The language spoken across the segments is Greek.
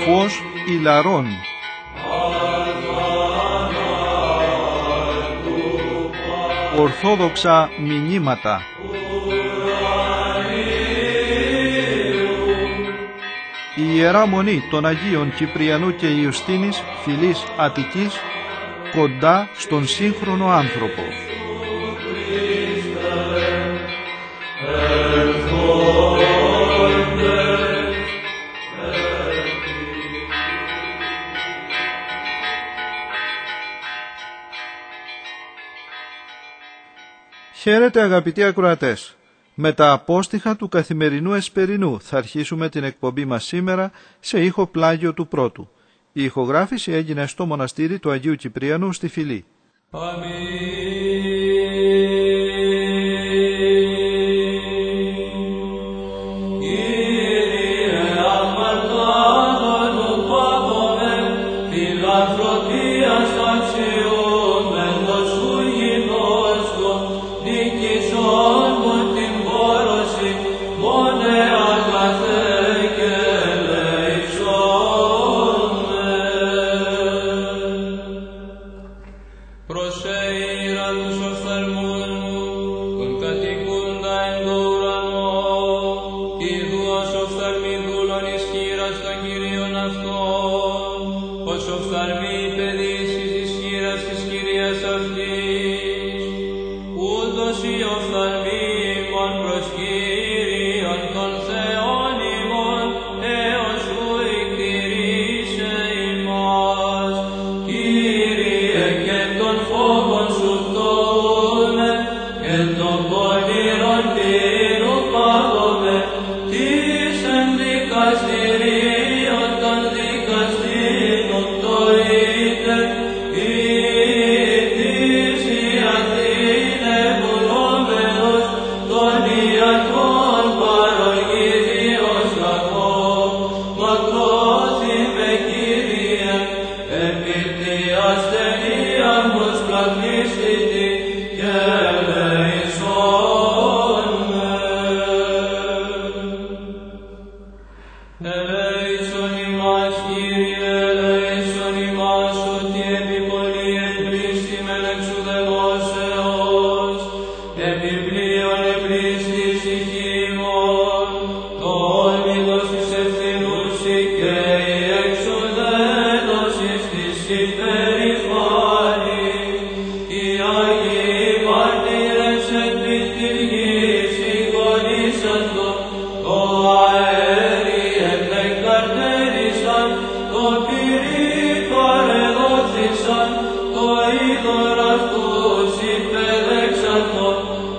φως ηλαρών. Ορθόδοξα μηνύματα. Η Ιερά Μονή των Αγίων Κυπριανού και Ιουστίνης, φυλής Αττικής, κοντά στον σύγχρονο άνθρωπο. Χαίρετε αγαπητοί ακροατές. Με τα απόστιχα του καθημερινού εσπερινού θα αρχίσουμε την εκπομπή μας σήμερα σε ήχο πλάγιο του πρώτου. Η ηχογράφηση έγινε στο μοναστήρι του Αγίου Κυπριανού στη Φυλή.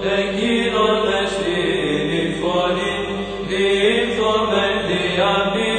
Amen.